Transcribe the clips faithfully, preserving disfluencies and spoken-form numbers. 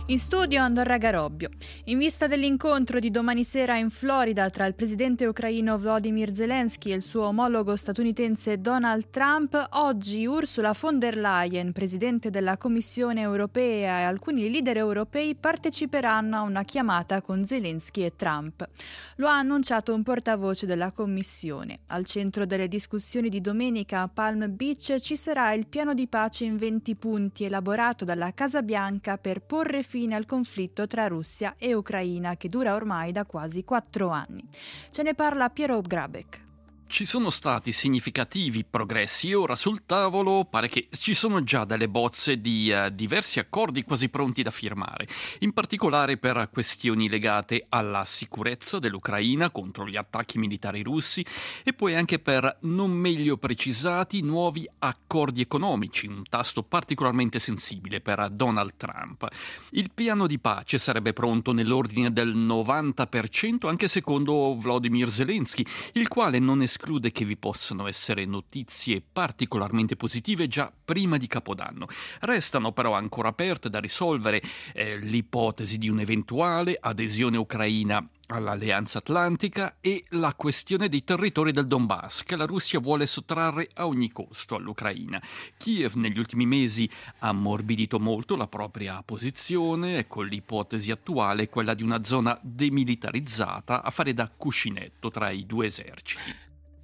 In studio Andorra Garobbio. In vista dell'incontro di domani sera in Florida tra il presidente ucraino Volodymyr Zelensky e il suo omologo statunitense Donald Trump, oggi Ursula von der Leyen, presidente della Commissione europea, e alcuni leader europei parteciperanno a una chiamata con Zelensky e Trump. Lo ha annunciato un portavoce della Commissione. Al centro delle discussioni di domenica a Palm Beach ci sarà il piano di pace in venti punti elaborato dalla Casa Bianca per porre fine al conflitto tra Russia e Ucraina che dura ormai da quasi quattro anni. Ce ne parla Piero Grabek. Ci sono stati significativi progressi e ora sul tavolo pare che ci sono già delle bozze di uh, diversi accordi quasi pronti da firmare, in particolare per questioni legate alla sicurezza dell'Ucraina contro gli attacchi militari russi e poi anche per non meglio precisati nuovi accordi economici, un tasto particolarmente sensibile per Donald Trump. Il piano di pace sarebbe pronto nell'ordine del novanta per cento anche secondo Volodymyr Zelensky, il quale non esclude che vi possano essere notizie particolarmente positive già prima di Capodanno. Restano però ancora aperte da risolvere eh, l'ipotesi di un'eventuale adesione ucraina all'Alleanza Atlantica e la questione dei territori del Donbass che la Russia vuole sottrarre a ogni costo all'Ucraina. Kiev negli ultimi mesi ha ammorbidito molto la propria posizione e con l'ipotesi attuale quella di una zona demilitarizzata a fare da cuscinetto tra i due eserciti.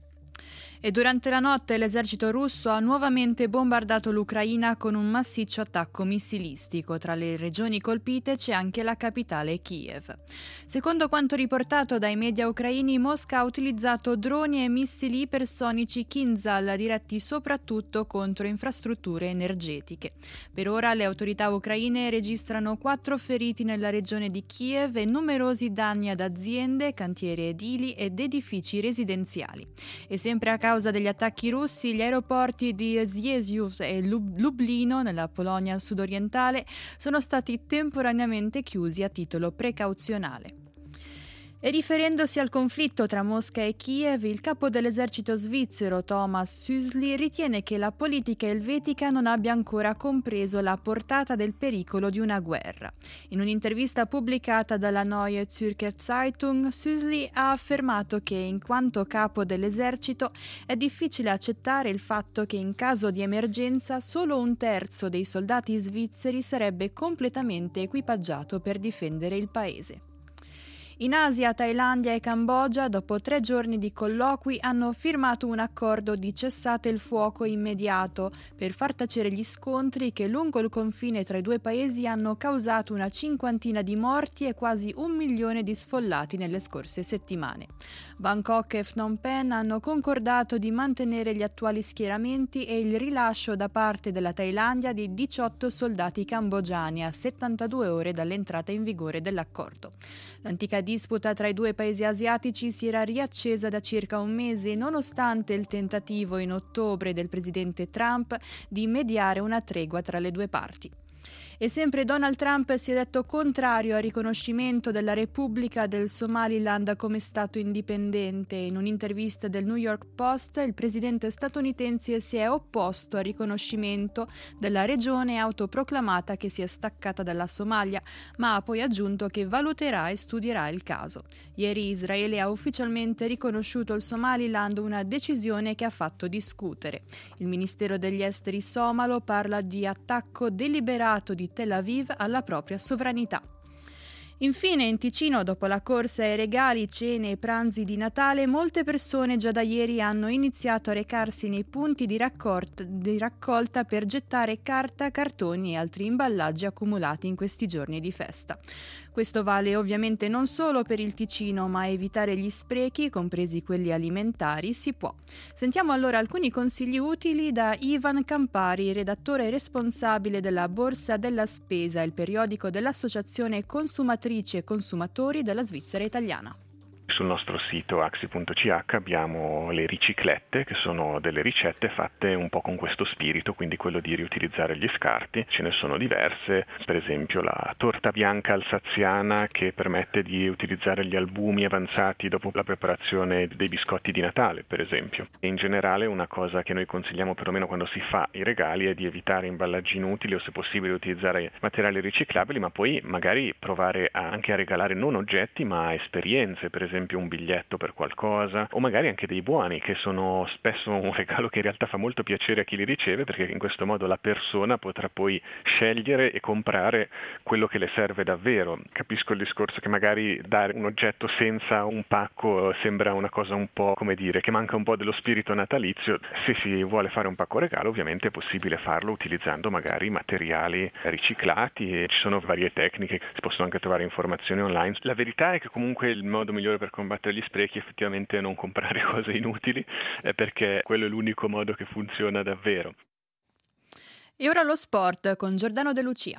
E durante la notte l'esercito russo ha nuovamente bombardato l'Ucraina con un massiccio attacco missilistico. Tra le regioni colpite c'è anche la capitale Kiev. Secondo quanto riportato dai media ucraini, Mosca ha utilizzato droni e missili ipersonici Kinzhal diretti soprattutto contro infrastrutture energetiche. Per ora le autorità ucraine registrano quattro feriti nella regione di Kiev e numerosi danni ad aziende, cantieri edili ed edifici residenziali. E sempre a A causa degli attacchi russi, gli aeroporti di Rzeszów e Lublino, nella Polonia sudorientale, sono stati temporaneamente chiusi a titolo precauzionale. E riferendosi al conflitto tra Mosca e Kiev, il capo dell'esercito svizzero Thomas Süßli ritiene che la politica elvetica non abbia ancora compreso la portata del pericolo di una guerra. In un'intervista pubblicata dalla Neue Zürcher Zeitung, Süßli ha affermato che, in quanto capo dell'esercito, è difficile accettare il fatto che in caso di emergenza solo un terzo dei soldati svizzeri sarebbe completamente equipaggiato per difendere il paese. In Asia, Thailandia e Cambogia, dopo tre giorni di colloqui, hanno firmato un accordo di cessate il fuoco immediato per far tacere gli scontri che lungo il confine tra i due paesi hanno causato una cinquantina di morti e quasi un milione di sfollati nelle scorse settimane. Bangkok e Phnom Penh hanno concordato di mantenere gli attuali schieramenti e il rilascio da parte della Thailandia di diciotto soldati cambogiani a settantadue ore dall'entrata in vigore dell'accordo. L'antica disputa tra i due paesi asiatici si era riaccesa da circa un mese, nonostante il tentativo in ottobre del presidente Trump di mediare una tregua tra le due parti. E sempre Donald Trump si è detto contrario al riconoscimento della Repubblica del Somaliland come Stato indipendente. In un'intervista del New York Post, il presidente statunitense si è opposto al riconoscimento della regione autoproclamata che si è staccata dalla Somalia, ma ha poi aggiunto che valuterà e studierà il caso. Ieri Israele ha ufficialmente riconosciuto il Somaliland, una decisione che ha fatto discutere. Il Ministero degli Esteri somalo parla di attacco deliberato di Tel Aviv alla propria sovranità. Infine, in Ticino, dopo la corsa ai regali, cene e pranzi di Natale, molte persone già da ieri hanno iniziato a recarsi nei punti di raccolta, di raccolta per gettare carta, cartoni e altri imballaggi accumulati in questi giorni di festa. Questo vale ovviamente non solo per il Ticino, ma evitare gli sprechi, compresi quelli alimentari, si può. Sentiamo allora alcuni consigli utili da Ivan Campari, redattore responsabile della Borsa della Spesa, il periodico dell'Associazione Consumatrici e Consumatori della Svizzera Italiana. Sul nostro sito axi punto c h abbiamo le riciclette, che sono delle ricette fatte un po' con questo spirito, quindi quello di riutilizzare gli scarti. Ce ne sono diverse, per esempio la torta bianca alsaziana, che permette di utilizzare gli albumi avanzati dopo la preparazione dei biscotti di Natale, per esempio. E in generale una cosa che noi consigliamo perlomeno quando si fa i regali è di evitare imballaggi inutili o se possibile utilizzare materiali riciclabili, ma poi magari provare a, anche a regalare non oggetti ma esperienze, per esempio un biglietto per qualcosa o magari anche dei buoni, che sono spesso un regalo che in realtà fa molto piacere a chi li riceve, perché in questo modo la persona potrà poi scegliere e comprare quello che le serve davvero. Capisco il discorso che magari dare un oggetto senza un pacco sembra una cosa un po', come dire, che manca un po' dello spirito natalizio. Se si vuole fare un pacco regalo ovviamente è possibile farlo utilizzando magari materiali riciclati e ci sono varie tecniche, si possono anche trovare informazioni online. La verità è che comunque il modo migliore per combattere gli sprechi effettivamente è non comprare cose inutili, eh, perché quello è l'unico modo che funziona davvero. E ora lo sport con Giordano De Lucia.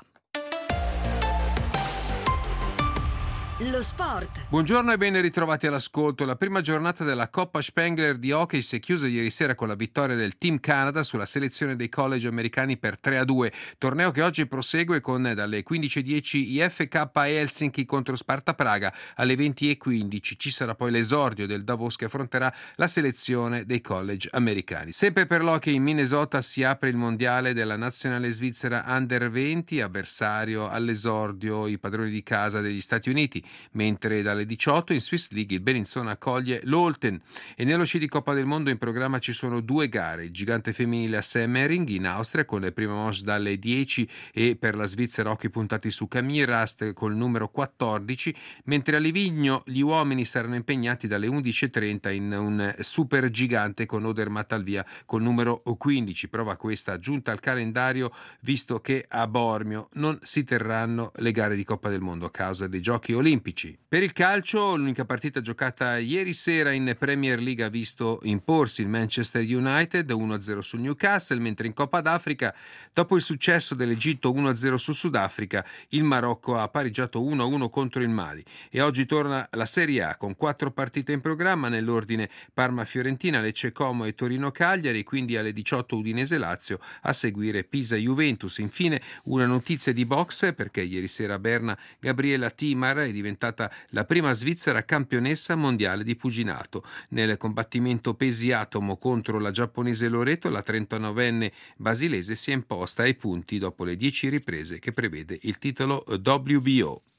Lo sport. Buongiorno e ben ritrovati all'ascolto. La prima giornata della Coppa Spengler di hockey si è chiusa ieri sera con la vittoria del Team Canada sulla selezione dei college americani per tre a due. Torneo che oggi prosegue con dalle quindici e dieci I F K Helsinki contro Sparta Praga, alle venti e quindici ci sarà poi l'esordio del Davos che affronterà la selezione dei college americani. Sempre per l'hockey in Minnesota si apre il mondiale della nazionale svizzera Under venti, avversario all'esordio i padroni di casa degli Stati Uniti. Mentre dalle diciotto in Swiss League il Bellinzona accoglie l'Olten. E nello sci di Coppa del Mondo in programma ci sono due gare: il gigante femminile a Semmering in Austria con le prime manche dalle dieci e per la Svizzera occhi puntati su Camille Rast col numero quattordici, mentre a Livigno gli uomini saranno impegnati dalle undici e trenta in un super gigante con Odermatt al via col numero quindici, prova questa aggiunta al calendario visto che a Bormio non si terranno le gare di Coppa del Mondo a causa dei giochi olimpici. Per il calcio, l'unica partita giocata ieri sera in Premier League ha visto imporsi il Manchester United uno a zero sul Newcastle, mentre in Coppa d'Africa, dopo il successo dell'Egitto uno a zero sul Sudafrica, il Marocco ha pareggiato uno a uno contro il Mali. E oggi torna la Serie A con quattro partite in programma, nell'ordine Parma-Fiorentina, Lecce-Como e Torino-Cagliari, quindi alle diciotto Udinese-Lazio, a seguire Pisa-Juventus. Infine una notizia di box, perché ieri sera a Berna Gabriela Timar è diventata la prima svizzera campionessa mondiale di pugilato. Nel combattimento pesi atomo contro la giapponese Loreto, la trentanovenne basilese si è imposta ai punti dopo le dieci riprese che prevede il titolo W B O.